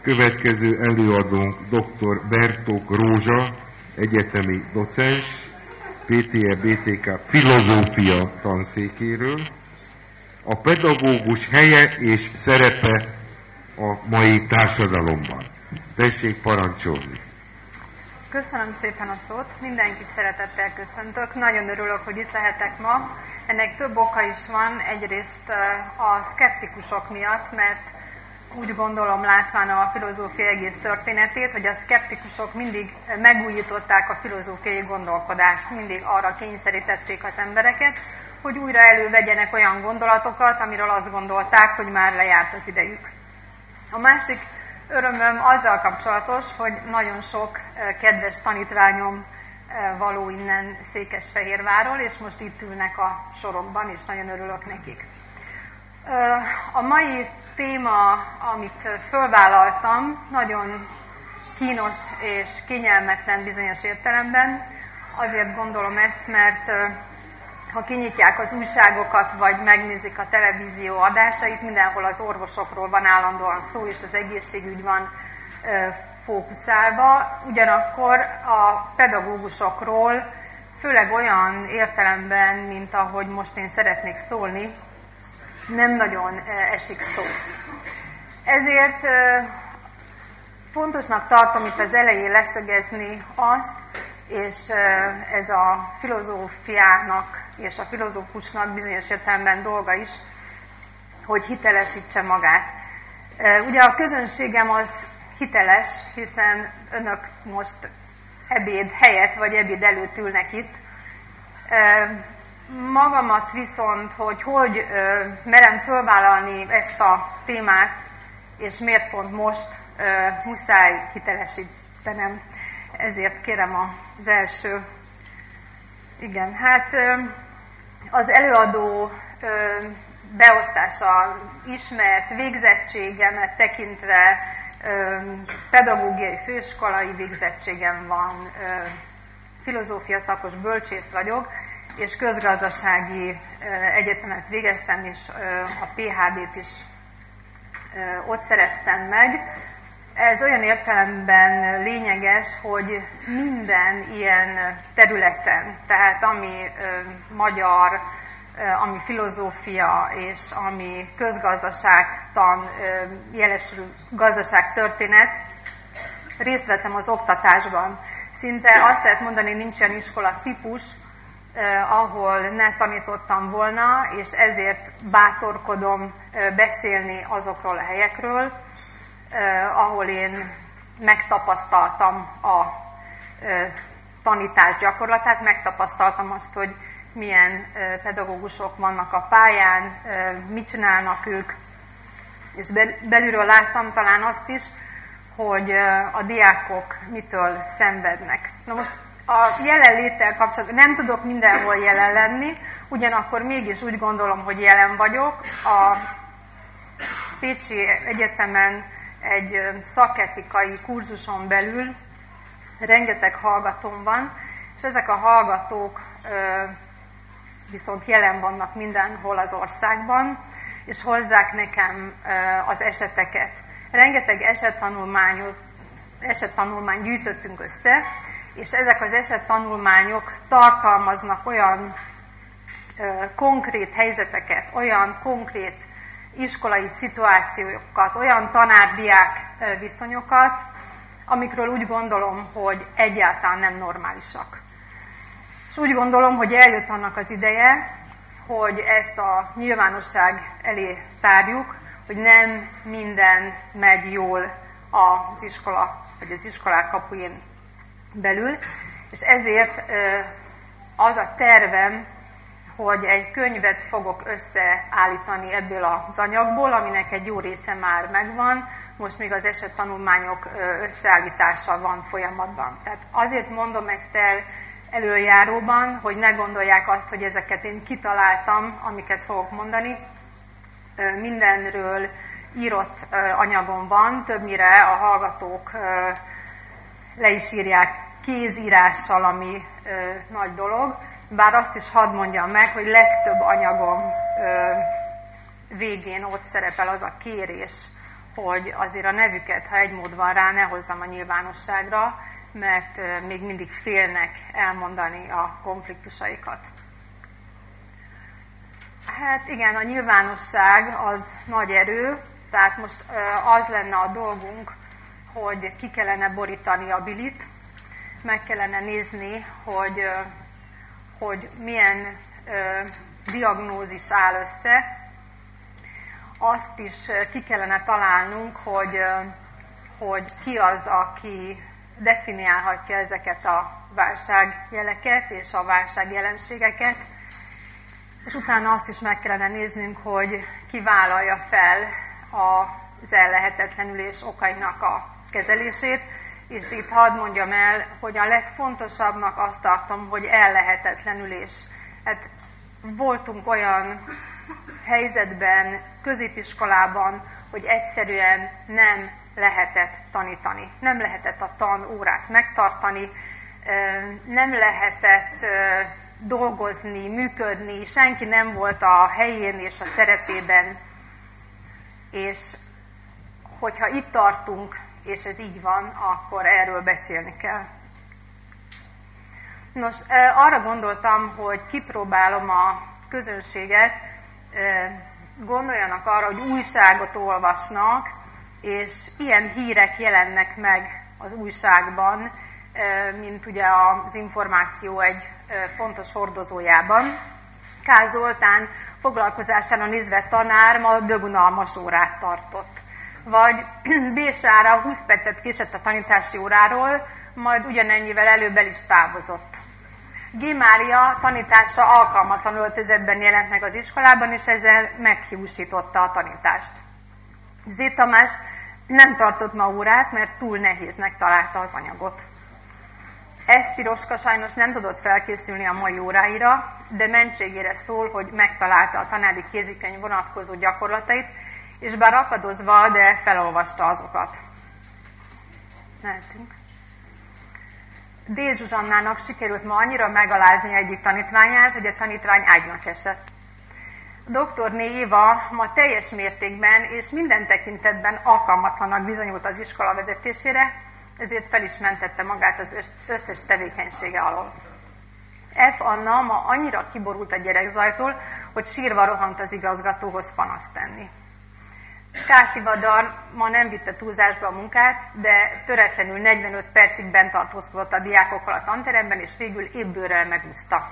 Következő előadónk dr. Bertók Rózsa, egyetemi docens, PTE-BTK filozófia tanszékéről. A pedagógus helye és szerepe a mai társadalomban. Tessék parancsolni! Köszönöm szépen a szót, mindenkit szeretettel köszöntök. Nagyon örülök, hogy itt lehetek ma. Ennek több oka is van, egyrészt a szkeptikusok miatt, mert úgy gondolom, látván a filozófia egész történetét, hogy a szkeptikusok mindig megújították a filozófiai gondolkodást, mindig arra kényszerítették az embereket, hogy újra elővegyenek olyan gondolatokat, amiről azt gondolták, hogy már lejárt az idejük. A másik örömöm azzal kapcsolatos, hogy nagyon sok kedves tanítványom való innen Székesfehérvárról, és most itt ülnek a sorokban, és nagyon örülök nekik. A mai téma, amit fölvállaltam, nagyon kínos és kényelmetlen bizonyos értelemben. Azért gondolom ezt, mert ha kinyitják az újságokat, vagy megnézik a televízió adásait, mindenhol az orvosokról van állandóan szó, és az egészségügy van fókuszálva. Ugyanakkor a pedagógusokról, főleg olyan értelemben, mint ahogy most én szeretnék szólni, nem nagyon esik szó. Ezért fontosnak tartom itt az elején leszögezni azt, és ez a filozófiának és a filozófusnak bizonyos értelemben dolga is, hogy hitelesítse magát. Ugye a közönségem az hiteles, hiszen önök most ebéd helyett vagy ebéd előtt ülnek itt. Magamat viszont, hogy merem fölvállalni ezt a témát, és miért pont most, muszáj hitelesítenem. Ezért kérem az első. Igen, hát az előadó beosztása ismert, végzettségemet tekintve pedagógiai főiskolai végzettségem van, filozófia szakos bölcsész vagyok, és közgazdasági egyetemet végeztem, és a PhD-t is ott szereztem meg. Ez olyan értelemben lényeges, hogy minden ilyen területen, tehát ami magyar, ami filozófia és ami közgazdaságtan, jelesül gazdaságtörténet, részt vettem az oktatásban. Szinte azt lehet mondani, nincs olyan iskola típus, ahol ne tanítottam volna, és ezért bátorkodom beszélni azokról a helyekről, ahol én megtapasztaltam a tanítás gyakorlatát, megtapasztaltam azt, hogy milyen pedagógusok vannak a pályán, mit csinálnak ők, és belülről láttam talán azt is, hogy a diákok mitől szenvednek. Na most a jelenléttel kapcsolatban nem tudok mindenhol jelen lenni, ugyanakkor mégis úgy gondolom, hogy jelen vagyok. A Pécsi Egyetemen egy szaketikai kurzuson belül rengeteg hallgatóm van, és ezek a hallgatók viszont jelen vannak mindenhol az országban, és hozzák nekem az eseteket. Rengeteg esettanulmányt gyűjtöttünk össze, és ezek az esettanulmányok tartalmaznak olyan konkrét helyzeteket, olyan konkrét iskolai szituációkat, olyan tanár-diák viszonyokat, amikről úgy gondolom, hogy egyáltalán nem normálisak. És úgy gondolom, hogy eljött annak az ideje, hogy ezt a nyilvánosság elé tárjuk, hogy nem minden megy jól az iskola, vagy az iskolák kapuin belül, és ezért az a tervem, hogy egy könyvet fogok összeállítani ebből az anyagból, aminek egy jó része már megvan, most még az esettanulmányok összeállítása van folyamatban. Tehát azért mondom ezt el előjáróban, hogy ne gondolják azt, hogy ezeket én kitaláltam, amiket fogok mondani. Mindenről írott anyagom van, többnyire a hallgatók le is írják kézírással, ami nagy dolog. Bár azt is hadd mondjam meg, hogy legtöbb anyagom végén ott szerepel az a kérés, hogy azért a nevüket, ha egy mód van rá, ne hozzam a nyilvánosságra, mert még mindig félnek elmondani a konfliktusaikat. Hát igen, a nyilvánosság az nagy erő, tehát most az lenne a dolgunk, hogy ki kellene borítani a bilit, meg kellene nézni, hogy milyen diagnózis áll össze. Azt is ki kellene találnunk, hogy ki az, aki definiálhatja ezeket a válságjeleket és a válságjelenségeket, és utána azt is meg kellene néznünk, hogy ki vállalja fel az ellehetetlenülés okainak a kezelését, és itt hadd mondjam el, hogy a legfontosabbnak azt tartom, hogy ellehetetlenülés. Hát voltunk olyan helyzetben, középiskolában, hogy egyszerűen nem lehetett tanítani. Nem lehetett a tanórát megtartani, nem lehetett dolgozni, működni, senki nem volt a helyén és a szerepében. És hogyha itt tartunk, és ez így van, akkor erről beszélni kell. Nos, arra gondoltam, hogy kipróbálom a közönséget, gondoljanak arra, hogy újságot olvasnak, és ilyen hírek jelennek meg az újságban, mint ugye az információ egy fontos hordozójában. K. Zoltán foglalkozására nézve tanár ma dögunalmas órát tartott. Vagy B. Sára 20 percet késett a tanítási óráról, majd ugyanennyivel előbb el is távozott. G. Mária tanításra alkalmatlan öltözetben jelent meg az iskolában, és ezzel meghiúsította a tanítást. Z. Tamás nem tartott ma órát, mert túl nehéznek találta az anyagot. S. Piroska sajnos nem tudott felkészülni a mai óráira, de mentségére szól, hogy megtalálta a tanári kézikönyv vonatkozó gyakorlatait, és bár akadozva, de felolvasta azokat. Mehetünk. D. Zsuzsannának sikerült ma annyira megalázni egyik tanítványát, hogy a tanítvány ágynak esett. Dr. Éva ma teljes mértékben és minden tekintetben alkalmatlanak bizonyult az iskola vezetésére, ezért fel is mentette magát az összes tevékenysége alól. F. Anna ma annyira kiborult a gyerekzajtól, hogy sírva rohant az igazgatóhoz panaszt tenni. K. Tivadar ma nem vitte túlzásba a munkát, de töretlenül 45 percig bent tartózkodott a diákokkal a tanteremben, és végül ébbőrrel megúszta.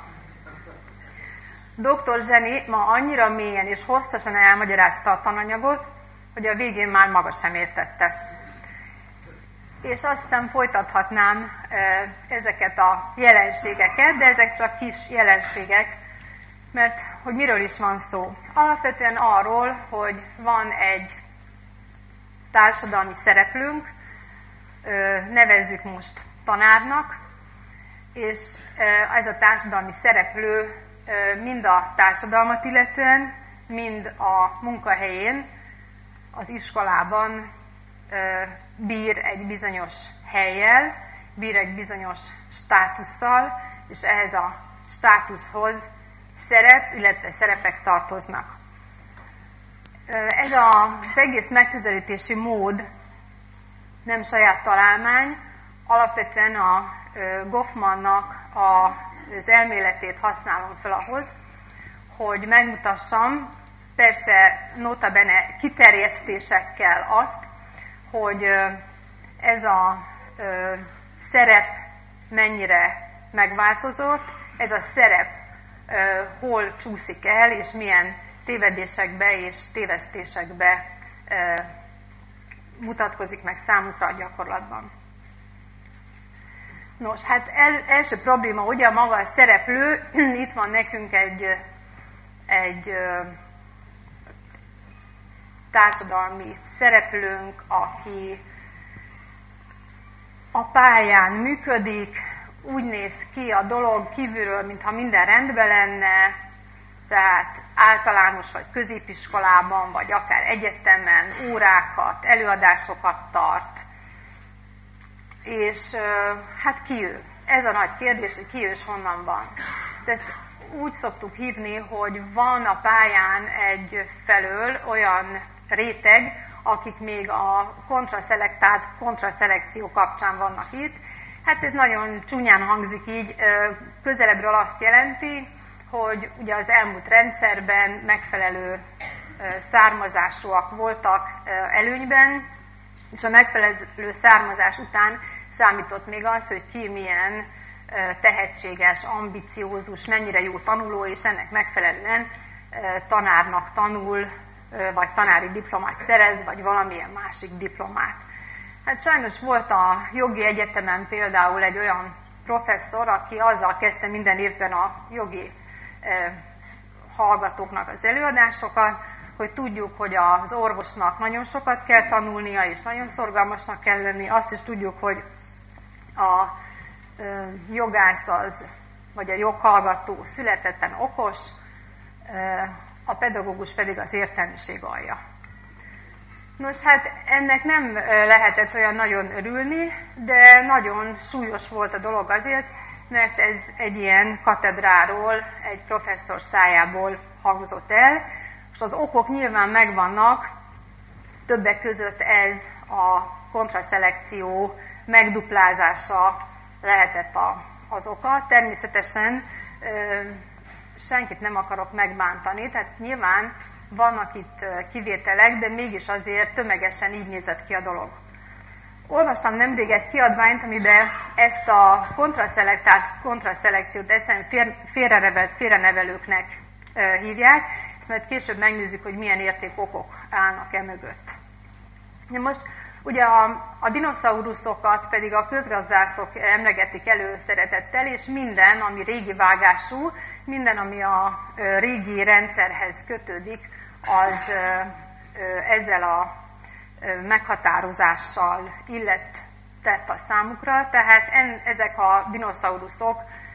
Dr. Zseni ma annyira mélyen és hosszasan elmagyarázta a tananyagot, hogy a végén már maga sem értette. És aztán folytathatnám ezeket a jelenségeket, de ezek csak kis jelenségek, mert hogy miről is van szó? Alapvetően arról, hogy van egy társadalmi szereplőnk, nevezzük most tanárnak, és ez a társadalmi szereplő mind a társadalmat illetően, mind a munkahelyén, az iskolában bír egy bizonyos hellyel, bír egy bizonyos státusszal, és ehhez a státuszhoz szerep, illetve szerepek tartoznak. Ez az egész megközelítési mód nem saját találmány, alapvetően a Goffmannak az elméletét használom fel ahhoz, hogy megmutassam, persze nota bene kiterjesztésekkel azt, hogy ez a szerep mennyire megváltozott, ez a szerep hol csúszik el, és milyen tévedésekbe és tévesztésekbe mutatkozik meg számukra a gyakorlatban. Nos, hát első probléma ugye maga a szereplő, itt van nekünk egy társadalmi szereplőnk, aki a pályán működik, úgy néz ki a dolog kívülről, mintha minden rendben lenne, tehát általános vagy középiskolában, vagy akár egyetemen órákat, előadásokat tart. És hát ki ő? Ez a nagy kérdés, hogy ki ő és honnan van. De ezt úgy szoktuk hívni, hogy van a pályán egy felől olyan réteg, akik még a kontraszelektált kontraszelekció kapcsán vannak itt. Hát ez nagyon csúnyán hangzik így, közelebbről azt jelenti, hogy ugye az elmúlt rendszerben megfelelő származásúak voltak előnyben, és a megfelelő származás után számított még az, hogy ki milyen tehetséges, ambiciózus, mennyire jó tanuló, és ennek megfelelően tanárnak tanul, vagy tanári diplomát szerez, vagy valamilyen másik diplomát. Hát sajnos volt a jogi egyetemen például egy olyan professzor, aki azzal kezdte minden évben a jogi hallgatóknak az előadásokat, hogy tudjuk, hogy az orvosnak nagyon sokat kell tanulnia, és nagyon szorgalmasnak kell lenni. Azt is tudjuk, hogy a jogász vagy a joghallgató születetten okos, a pedagógus pedig az értelmiség alja. Nos, hát ennek nem lehetett olyan nagyon örülni, de nagyon súlyos volt a dolog azért, mert ez egy ilyen katedráról, egy professzor szájából hangzott el, és az okok nyilván megvannak, többek között ez a kontraszelekció megduplázása lehetett az oka. Természetesen senkit nem akarok megbántani, tehát nyilván vannak itt kivételek, de mégis azért tömegesen így nézett ki a dolog. Olvastam nemrég egy kiadványt, amiben ezt a kontraszelektált kontraszelekciót egyszerűen félrenevelőknek hívják, és majd később megnézzük, hogy milyen értékokok állnak e mögött. De most ugye a dinoszauruszokat pedig a közgazdászok emlegetik előszeretettel, és minden, ami régi vágású, minden, ami a régi rendszerhez kötődik, az ezzel a meghatározással illetett a számukra, tehát ezek a dinoszauruszok,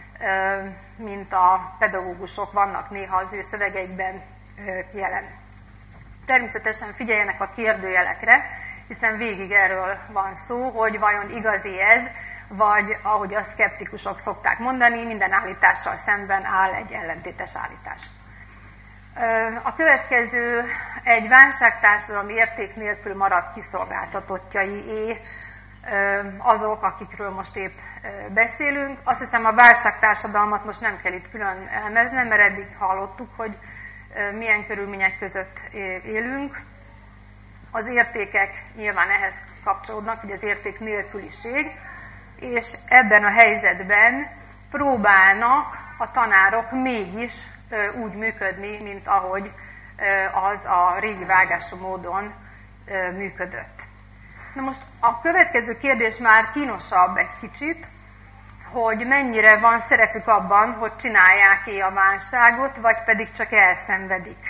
mint a pedagógusok vannak néha az ő szövegeikben jelen. Természetesen figyeljenek a kérdőjelekre, hiszen végig erről van szó, hogy vajon igazi ez, vagy ahogy a szkeptikusok szokták mondani, minden állítással szemben áll egy ellentétes állítás. A következő egy válságtársadalom érték nélkül maradt kiszolgáltatottjaié azok, akikről most épp beszélünk. Azt hiszem, a válságtársadalmat most nem kell itt külön elemeznem, mert eddig hallottuk, hogy milyen körülmények között élünk. Az értékek nyilván ehhez kapcsolódnak, hogy az érték nélküliség, és ebben a helyzetben próbálnak a tanárok mégis úgy működni, mint ahogy az a régi vágású módon működött. Na most a következő kérdés már kínosabb egy kicsit, hogy mennyire van szerepük abban, hogy csinálják-e a válságot, vagy pedig csak elszenvedik.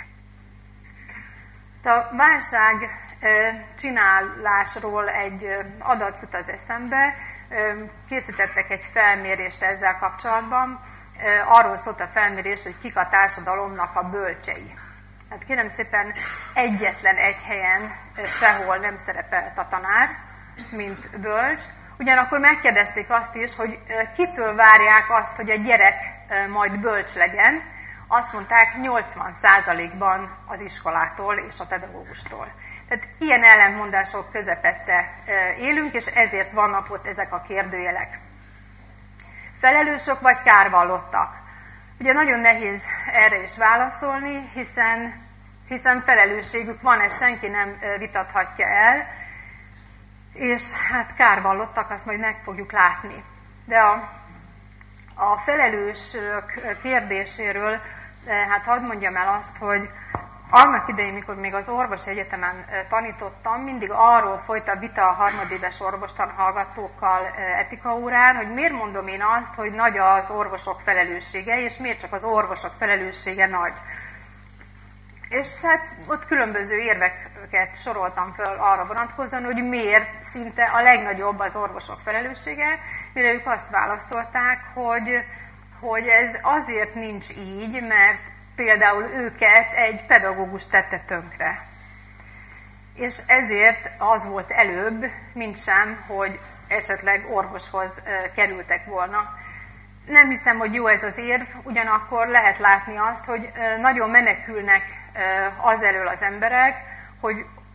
A válság csinálásról egy adat jut az eszembe, készítettek egy felmérést ezzel kapcsolatban, arról szólt a felmérés, hogy kik a társadalomnak a bölcsei. Hát kérem szépen, egyetlen egy helyen sehol nem szerepelt a tanár, mint bölcs. Ugyanakkor megkérdezték azt is, hogy kitől várják azt, hogy a gyerek majd bölcs legyen. Azt mondták, 80%-ban az iskolától és a pedagógustól. Tehát ilyen ellentmondások közepette élünk, és ezért vannak ott ezek a kérdőjelek. Felelősök vagy kárvallottak? Ugye nagyon nehéz erre is válaszolni, hiszen felelősségük van, ezt senki nem vitathatja el, és hát kárvallottak, azt majd meg fogjuk látni. De a felelősök kérdéséről, hát hadd mondjam el azt, hogy annak idején, mikor még az orvosi egyetemen tanítottam, mindig arról folyt a vita a harmadéves orvostanhallgatókkal etikaórán, hogy miért mondom én azt, hogy nagy az orvosok felelőssége, és miért csak az orvosok felelőssége nagy. És hát ott különböző érveket soroltam fel arra vonatkozóan, hogy miért szinte a legnagyobb az orvosok felelőssége, mire ők azt válaszolták, hogy ez azért nincs így, mert például őket egy pedagógus tette tönkre. És ezért az volt előbb, mint sem, hogy esetleg orvoshoz kerültek volna. Nem hiszem, hogy jó ez az érv, ugyanakkor lehet látni azt, hogy nagyon menekülnek az elől az emberek, hogy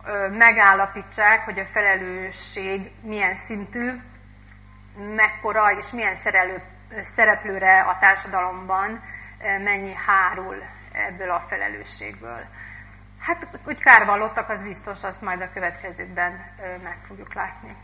megállapítsák, hogy a felelősség milyen szintű, mekkora és milyen szereplőre a társadalomban mennyi hárul ebből a felelősségből. Hát, hogy kárvallottak, az biztos, azt majd a következőkben meg fogjuk látni.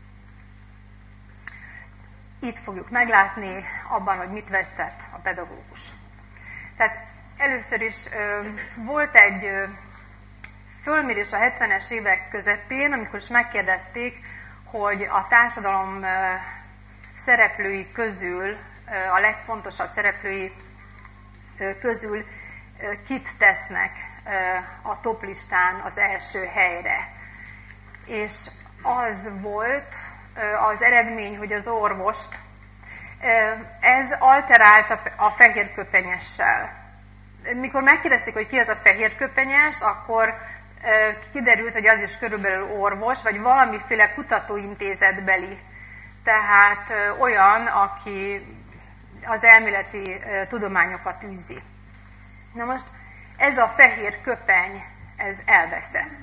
Itt fogjuk meglátni abban, hogy mit vesztett a pedagógus. Tehát először is volt egy fölmérés a 70-es évek közepén, amikor is megkérdezték, hogy a társadalom szereplői közül, a legfontosabb szereplői közül kit tesznek a toplistán az első helyre. És az volt az eredmény, hogy az orvost, ez alterált a fehérköpenyessel. Mikor megkérdezték, hogy ki az a fehérköpenyes, akkor kiderült, hogy az is körülbelül orvos, vagy valamiféle kutatóintézetbeli. Tehát olyan, aki az elméleti tudományokat űzi. Na most ez a fehér köpeny, ez elveszett.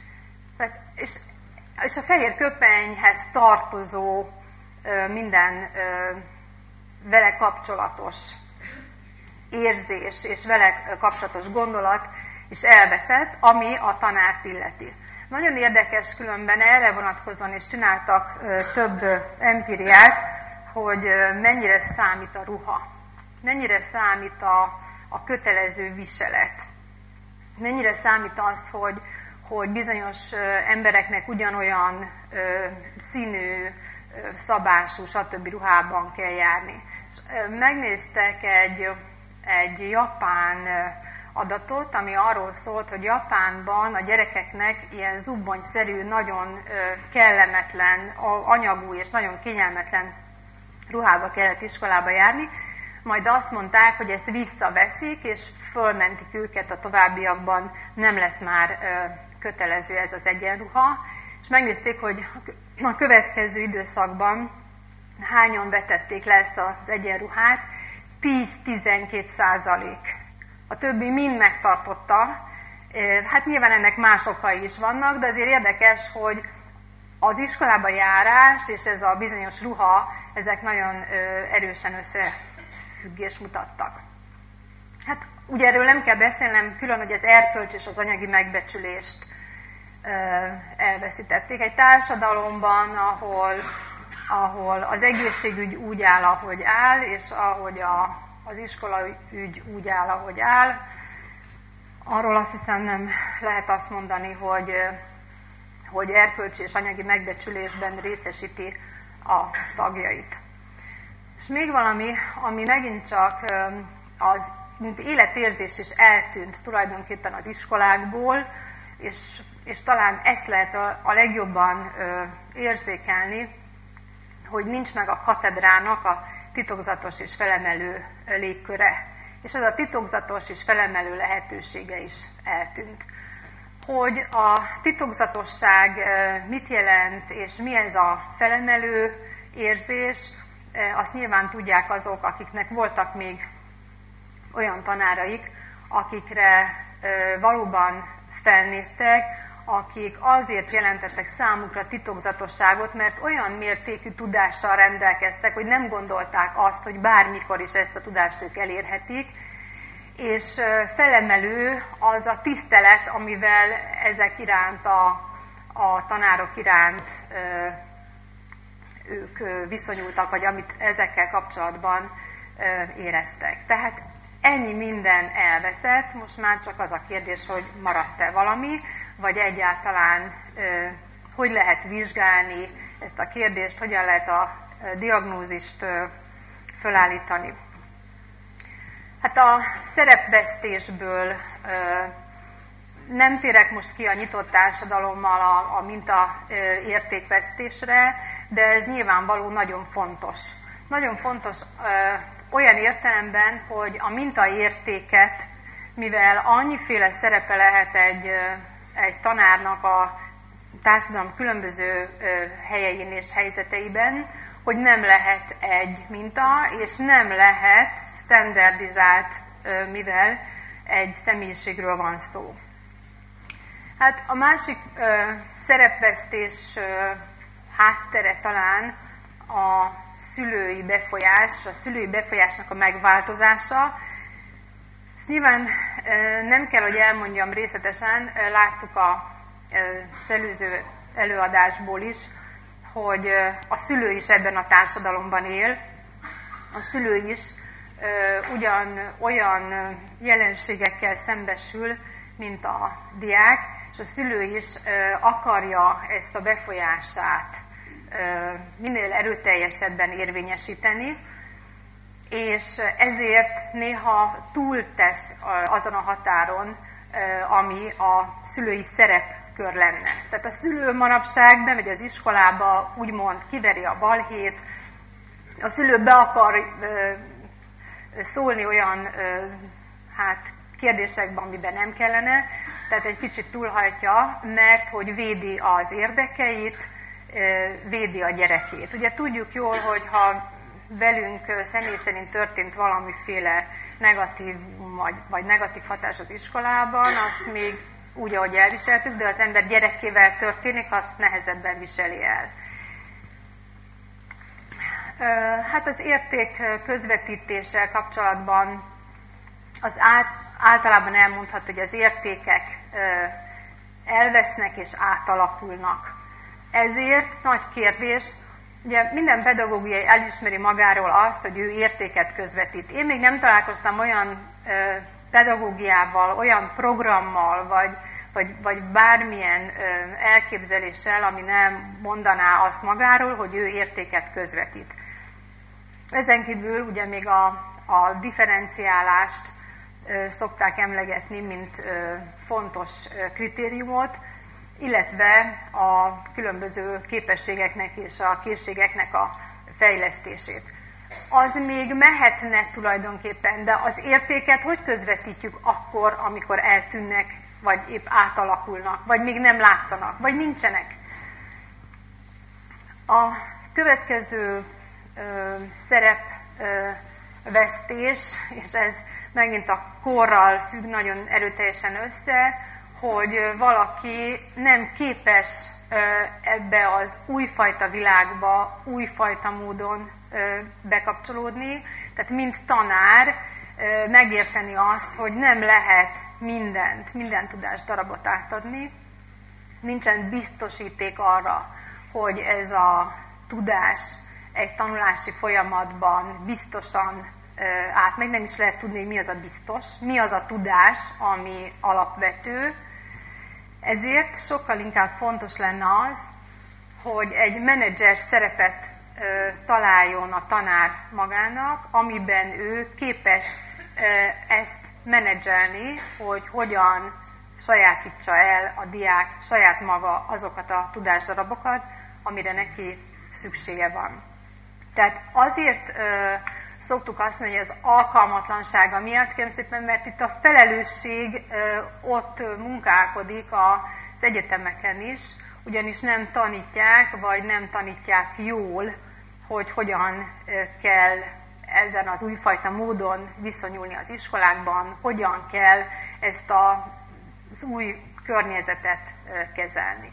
És a fehér köpenyhez tartozó minden vele kapcsolatos érzés és vele kapcsolatos gondolat is elveszett, ami a tanárt illeti. Nagyon érdekes különben erre vonatkozóan is csináltak több empíriát, hogy mennyire számít a ruha, mennyire számít a kötelező viselet, mennyire számít az, hogy bizonyos embereknek ugyanolyan színű, szabású, stb. Ruhában kell járni. És megnéztek egy japán adatot, ami arról szólt, hogy Japánban a gyerekeknek ilyen zubbonyszerű, nagyon kellemetlen anyagú és nagyon kényelmetlen ruhába kellett iskolába járni, majd azt mondták, hogy ezt visszaveszik, és fölmentik őket a továbbiakban, nem lesz már kötelező ez az egyenruha, és megnézték, hogy a következő időszakban hányan vetették le ezt az egyenruhát, 10-12%. A többi mind megtartotta. Hát nyilván ennek más okai is vannak, de azért érdekes, hogy az iskolába járás és ez a bizonyos ruha, ezek nagyon erősen összefüggést mutattak. Hát ugye erről nem kell beszélnem külön, hogy az erkölcs és az anyagi megbecsülést elveszítették. Egy társadalomban, ahol az egészségügy úgy áll, ahogy áll, és ahogy az iskolaügy úgy áll, ahogy áll, arról azt hiszem nem lehet azt mondani, hogy erkölcsi és anyagi megbecsülésben részesíti a tagjait. És még valami, ami megint csak mint életérzés is eltűnt tulajdonképpen az iskolákból, és talán ezt lehet a legjobban érzékelni, hogy nincs meg a katedrának a titokzatos és felemelő légköre. És ez a titokzatos és felemelő lehetősége is eltűnt. Hogy a titokzatosság mit jelent, és mi ez a felemelő érzés, azt nyilván tudják azok, akiknek voltak még olyan tanáraik, akikre valóban felnéztek, akik azért jelentettek számukra titokzatosságot, mert olyan mértékű tudással rendelkeztek, hogy nem gondolták azt, hogy bármikor is ezt a tudást ők elérhetik, és felemelő az a tisztelet, amivel ezek iránt, a tanárok iránt ők viszonyultak, vagy amit ezekkel kapcsolatban éreztek. Tehát ennyi minden elveszett, most már csak az a kérdés, hogy maradt-e valami, vagy egyáltalán hogy lehet vizsgálni ezt a kérdést, hogyan lehet a diagnózist felállítani. Hát a szerepvesztésből nem térek most ki a nyitott társadalommal a mintaértékvesztésre, de ez nyilvánvaló nagyon fontos. Nagyon fontos olyan értelemben, hogy a mintaértéket, mivel annyiféle szerepe lehet egy tanárnak a társadalom különböző helyein és helyzeteiben, hogy nem lehet egy minta, és nem lehet standardizált, mivel egy személyiségről van szó. Hát a másik szerepvesztés háttere talán a szülői befolyás, a szülői befolyásnak a megváltozása. Ezt nyilván nem kell, hogy elmondjam részletesen, láttuk az előző előadásból is, hogy a szülő is ebben a társadalomban él, a szülő is olyan jelenségekkel szembesül, mint a diák, és a szülő is akarja ezt a befolyását minél erőteljesebben érvényesíteni, és ezért néha túltesz azon a határon, ami a szülői szerepkör lenne. Tehát a szülő manapság bemegy az iskolába, úgymond kiveri a balhét, a szülő be akar szólni olyan kérdésekben, amiben nem kellene, tehát egy kicsit túlhajtja, mert hogy védi az érdekeit, védi a gyerekét. Ugye tudjuk jól, hogy ha velünk személy szerint történt valamiféle negatív vagy negatív hatás az iskolában, azt még úgy, ahogy elviseltük, de az ember gyerekével történik, azt nehezebben viseli el. Hát az érték közvetítéssel kapcsolatban az általában elmondható, hogy az értékek elvesznek és átalakulnak. Ezért nagy kérdés, ugye minden pedagógia elismeri magáról azt, hogy ő értéket közvetít. Én még nem találkoztam olyan pedagógiával, olyan programmal, vagy bármilyen elképzeléssel, ami nem mondaná azt magáról, hogy ő értéket közvetít. Ezen kívül ugye még a differenciálást szokták emlegetni, mint fontos kritériumot, illetve a különböző képességeknek és a készségeknek a fejlesztését. Az még mehetne tulajdonképpen, de az értéket hogy közvetítjük akkor, amikor eltűnnek, vagy épp átalakulnak, vagy még nem látszanak, vagy nincsenek. A következő szerepvesztés, és ez megint a korral függ nagyon erőteljesen össze, hogy valaki nem képes ebbe az újfajta világba, újfajta módon bekapcsolódni, tehát mint tanár megérteni azt, hogy nem lehet minden tudásdarabot átadni, nincsen biztosíték arra, hogy ez a tudás egy tanulási folyamatban biztosan átmegy, nem is lehet tudni, hogy mi az a biztos, mi az a tudás, ami alapvető. Ezért sokkal inkább fontos lenne az, hogy egy menedzser szerepet találjon a tanár magának, amiben ő képes ezt menedzselni, hogy hogyan sajátítsa el a diák saját maga azokat a tudásdarabokat, amire neki szüksége van. Tehát azért szoktuk azt mondani, hogy az alkalmatlansága miatt, kérem szépen, mert itt a felelősség ott munkálkodik az egyetemeken is, ugyanis nem tanítják, vagy nem tanítják jól, hogy hogyan kell ezen az újfajta módon viszonyulni az iskolákban, hogyan kell ezt az új környezetet kezelni.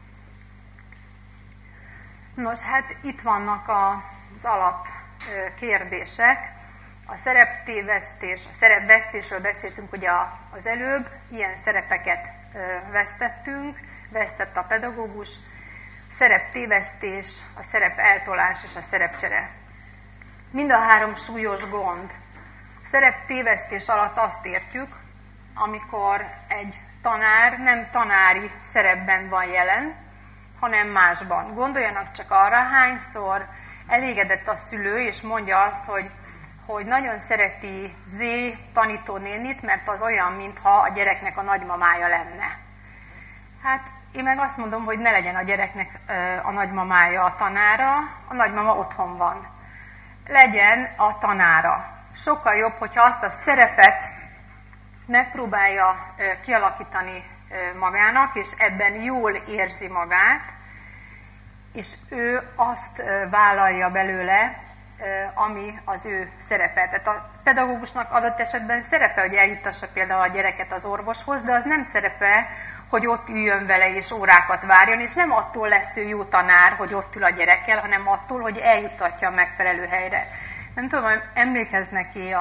Nos, hát itt vannak az alap kérdések. A szereptévesztés, a szerepvesztésről beszéltünk ugye az előbb, ilyen szerepeket vesztett a pedagógus, szereptévesztés, a szerep eltolás és a szerepcsere. Mind a három súlyos gond. A szereptévesztés alatt azt értjük, amikor egy tanár nem tanári szerepben van jelen, hanem másban. Gondoljanak csak arra, hányszor elégedett a szülő, és mondja azt, hogy nagyon szereti Z tanítónénit, mert az olyan, mintha a gyereknek a nagymamája lenne. Hát én meg azt mondom, hogy ne legyen a gyereknek a nagymamája a tanára, a nagymama otthon van. Legyen a tanára. Sokkal jobb, hogyha azt a szerepet megpróbálja kialakítani magának, és ebben jól érzi magát, és ő azt vállalja belőle, ami az ő szerepe. Tehát a pedagógusnak adott esetben szerepe, hogy eljuttassa például a gyereket az orvoshoz, de az nem szerepe, hogy ott üljön vele és órákat várjon, és nem attól lesz ő jó tanár, hogy ott ül a gyerekkel, hanem attól, hogy eljuttatja a megfelelő helyre. Nem tudom, hogy emlékeznek-e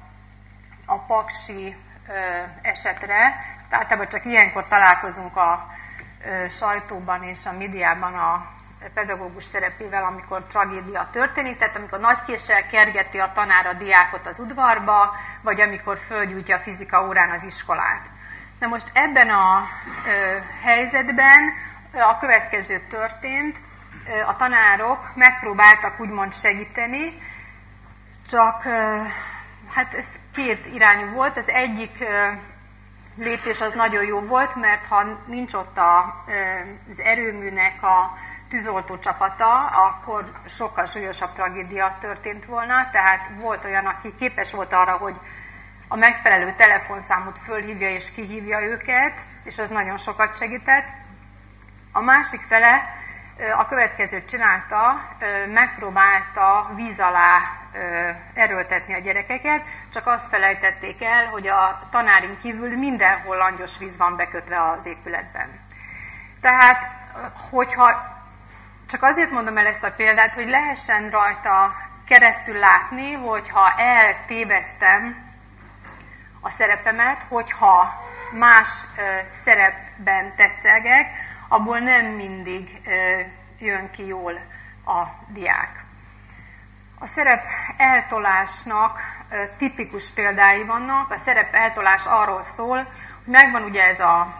a paksi esetre, általában csak ilyenkor találkozunk a sajtóban és a médiában a pedagógus szerepével, amikor tragédia történik, tehát amikor nagykéssel kergeti a tanár a diákot az udvarba, vagy amikor fölgyújtja a fizika órán az iskolát. Na most ebben a helyzetben a következő történt, a tanárok megpróbáltak úgymond segíteni, csak hát ez két irányú volt. Az egyik lépés az nagyon jó volt, mert ha nincs ott az erőműnek a tűzoltó csapata, akkor sokkal súlyosabb tragédia történt volna, tehát volt olyan, aki képes volt arra, hogy a megfelelő telefonszámot fölhívja és kihívja őket, és az nagyon sokat segített. A másik fele a következőt csinálta, megpróbálta víz alá erőltetni a gyerekeket, csak azt felejtették el, hogy a tanárin kívül mindenhol langyos víz van bekötve az épületben. Tehát, hogyha csak azért mondom el ezt a példát, hogy lehessen rajta keresztül látni, hogyha eltéveztem a szerepemet, hogyha más szerepben tetszelgek, abból nem mindig jön ki jól a diák. A szerep eltolásnak tipikus példái vannak. A szerep eltolás arról szól, hogy megvan ugye ez a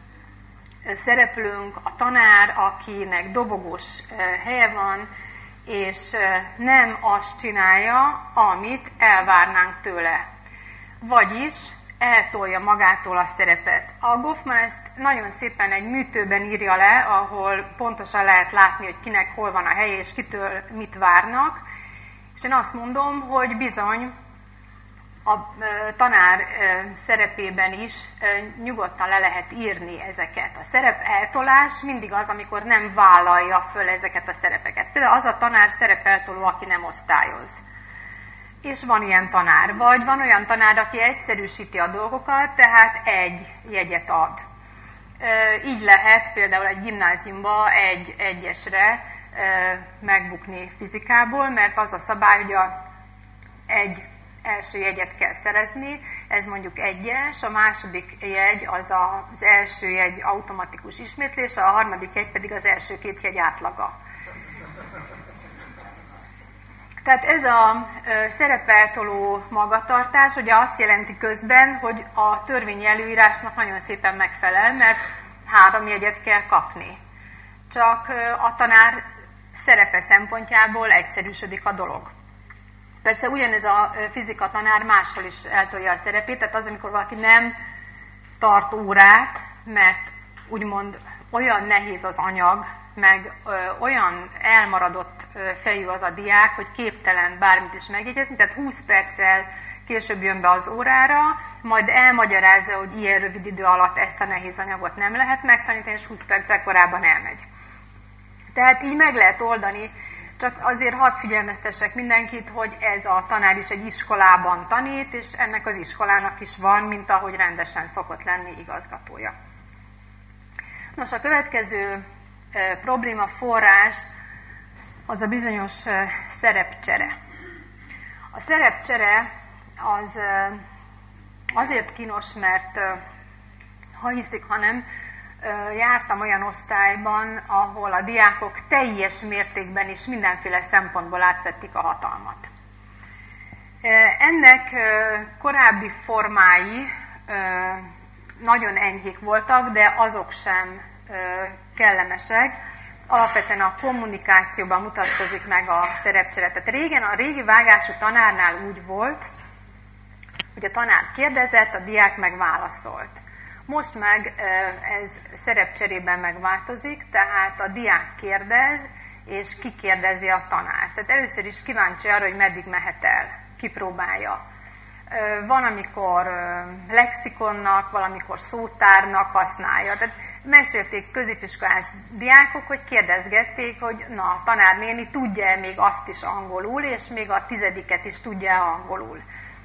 szereplőnk, a tanár, akinek dobogós helye van, és nem azt csinálja, amit elvárnánk tőle. Vagyis eltolja magától a szerepet. A Goffman ezt nagyon szépen egy műtőben írja le, ahol pontosan lehet látni, hogy kinek hol van a helye, és kitől mit várnak. És én azt mondom, hogy bizony a tanár szerepében is nyugodtan le lehet írni ezeket. A szerep eltolás mindig az, amikor nem vállalja föl ezeket a szerepeket. Például az a tanár szerepeltoló, aki nem osztályoz. És van ilyen tanár. Vagy van olyan tanár, aki egyszerűsíti a dolgokat, tehát egy jegyet ad. Így lehet például egy gimnáziumba egy egyesre megbukni fizikából, mert az a szabály, hogy egy első jegyet kell szerezni, ez mondjuk egyes, a második jegy az az első jegy automatikus ismétlése, a harmadik jegy pedig az első két jegy átlaga. Tehát ez a szerepeltoló magatartás ugye azt jelenti közben, hogy a törvényi előírásnak nagyon szépen megfelel, mert 3 jegyet kell kapni. Csak a tanár szerepe szempontjából egyszerűsödik a dolog. Persze ugyanez a fizika tanár máshol is eltolja a szerepét, tehát az, amikor valaki nem tart órát, mert úgymond olyan nehéz az anyag, meg olyan elmaradott fejű az a diák, hogy képtelen bármit is megjegyezni, tehát 20 perccel később jön be az órára, majd elmagyarázza, hogy ilyen rövid idő alatt ezt a nehéz anyagot nem lehet megtanítani, és 20 perccel korábban elmegy. Tehát így meg lehet oldani, csak azért hadd figyelmeztessek mindenkit, hogy ez a tanár is egy iskolában tanít, és ennek az iskolának is van, mint ahogy rendesen szokott lenni igazgatója. Nos, a következő probléma forrás az a bizonyos szerepcsere. A szerepcsere az azért kínos, mert ha hiszik, hanem jártam olyan osztályban, ahol a diákok teljes mértékben és mindenféle szempontból átvették a hatalmat. Ennek korábbi formái nagyon enyhék voltak, de azok sem kellemesek. Alapvetően a kommunikációban mutatkozik meg a szerepcsere. Tehát régen a régi vágású tanárnál úgy volt, hogy a tanár kérdezett, a diák meg válaszolt. Most meg ez szerepcserében megváltozik, tehát a diák kérdez, és kikérdezi a tanárt. Tehát először is kíváncsi arra, hogy meddig mehet el, kipróbálja. Van, amikor lexikonnak, valamikor szótárnak használja. Tehát mesélték középiskolás diákok, hogy kérdezgették, hogy na, a tanárnéni tudja még azt is angolul, és még a 10-et is tudja angolul.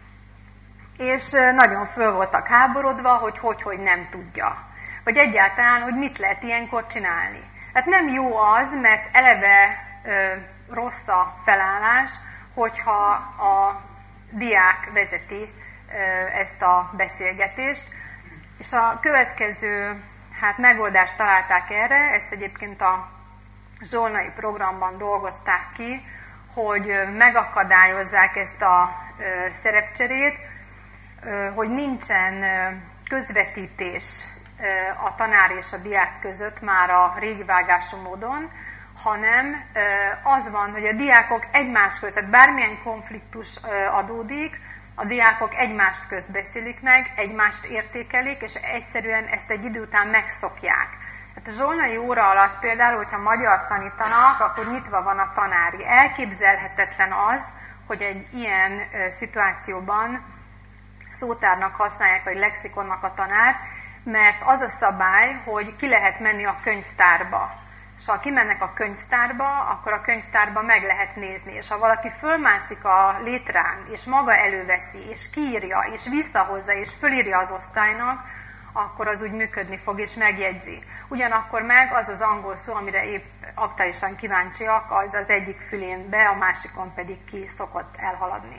És nagyon föl voltak háborodva, hogy nem tudja. Vagy egyáltalán, hogy mit lehet ilyenkor csinálni. Tehát nem jó az, mert eleve rossz a felállás, hogyha a diák vezeti ezt a beszélgetést. És a következő megoldást találták erre, ezt egyébként a zsolnai programban dolgozták ki, hogy megakadályozzák ezt a szerepcserét, hogy nincsen közvetítés a tanár és a diák között már a régi vágású módon, hanem az van, hogy a diákok egymás között, bármilyen konfliktus adódik, a diákok egymást közt beszélik meg, egymást értékelik, és egyszerűen ezt egy idő után megszokják. Hát a zsolnai óra alatt például, hogyha magyar tanítanak, akkor nyitva van a tanári. Elképzelhetetlen az, hogy egy ilyen szituációban szótárnak használják, vagy lexikonnak a tanárt, mert az a szabály, hogy ki lehet menni a könyvtárba. És ha kimennek a könyvtárba, akkor a könyvtárba meg lehet nézni. És ha valaki fölmászik a létrán, és maga előveszi, és kiírja, és visszahozza, és fölírja az osztálynak, akkor az úgy működni fog, és megjegyzi. Ugyanakkor meg az az angol szó, amire épp aktuálisan kíváncsiak, az egyik fülén be, a másikon pedig ki szokott elhaladni.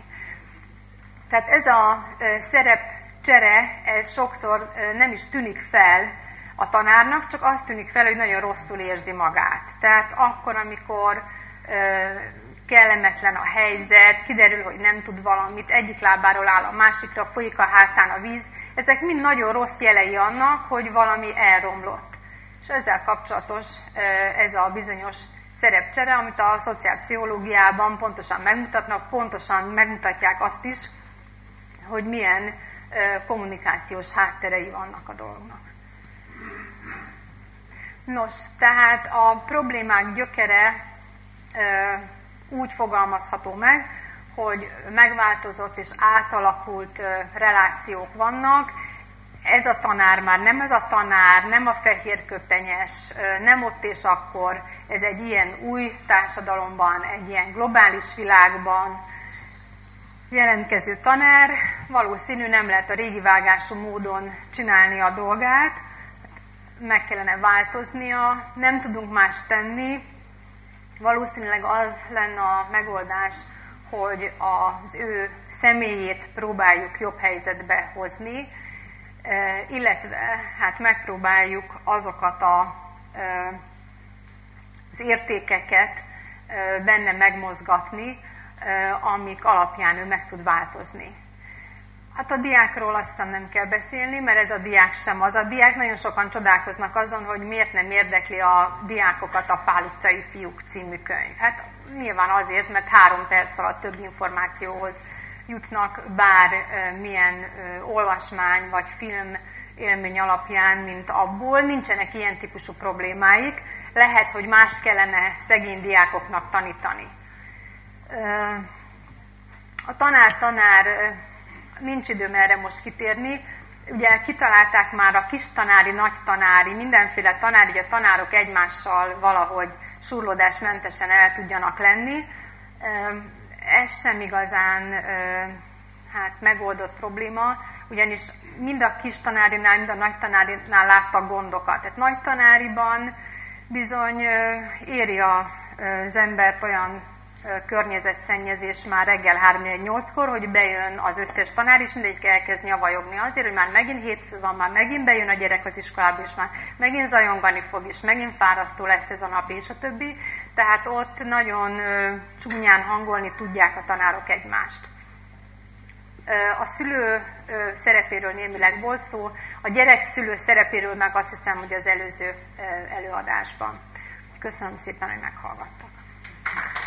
Tehát ez a szerepcsere, ez sokszor nem is tűnik fel a tanárnak, csak az tűnik fel, hogy nagyon rosszul érzi magát. Tehát akkor, amikor kellemetlen a helyzet, kiderül, hogy nem tud valamit, egyik lábáról áll a másikra, folyik a hátán a víz, ezek mind nagyon rossz jelei annak, hogy valami elromlott. És ezzel kapcsolatos ez a bizonyos szerepcsere, amit a szociálpszichológiában pontosan megmutatnak, pontosan megmutatják azt is, hogy milyen kommunikációs hátterei vannak a dolognak. Nos, tehát a problémák gyökere úgy fogalmazható meg, hogy megváltozott és átalakult relációk vannak. Ez a tanár már nem ez a tanár, nem a fehérköpenyes, nem ott és akkor. Ez egy ilyen új társadalomban, egy ilyen globális világban jelentkező tanár. Valószínű nem lehet a régi vágású módon csinálni a dolgát, meg kellene változnia, nem tudunk más tenni. Valószínűleg az lenne a megoldás, hogy az ő személyét próbáljuk jobb helyzetbe hozni, illetve megpróbáljuk azokat az értékeket benne megmozgatni, amik alapján ő meg tud változni. Hát a diákról azt hiszem nem kell beszélni, mert ez a diák sem az. A diák nagyon sokan csodálkoznak azon, hogy miért nem érdekli a diákokat a Pál utcai fiúk című könyv. Hát nyilván azért, mert 3 perc alatt több információhoz jutnak bármilyen olvasmány vagy film élmény alapján, mint abból. Nincsenek ilyen típusú problémáik. Lehet, hogy más kellene szegény diákoknak tanítani. A tanár, nincs időm erre most kitérni. Ugye kitalálták már a kistanári, nagytanári, mindenféle tanár, így a tanárok egymással valahogy surlódásmentesen el tudjanak lenni. Ez sem igazán megoldott probléma, ugyanis mind a kistanárinál, mind a nagytanárinál láttak gondokat. Tehát nagytanáriban bizony éri az embert olyan környezetszennyezés már reggel 3-8-kor, hogy bejön az összes tanár, és mindegyik elkezd nyavajogni azért, hogy már megint hétfő van, már megint bejön a gyerek az iskolába, és már megint zajongani fog, és megint fárasztó lesz ez a nap, és a többi. Tehát ott nagyon csúnyán hangolni tudják a tanárok egymást. A szülő szerepéről némileg volt szó, a gyerek-szülő szerepéről meg azt hiszem, hogy az előző előadásban. Köszönöm szépen, hogy meghallgattak.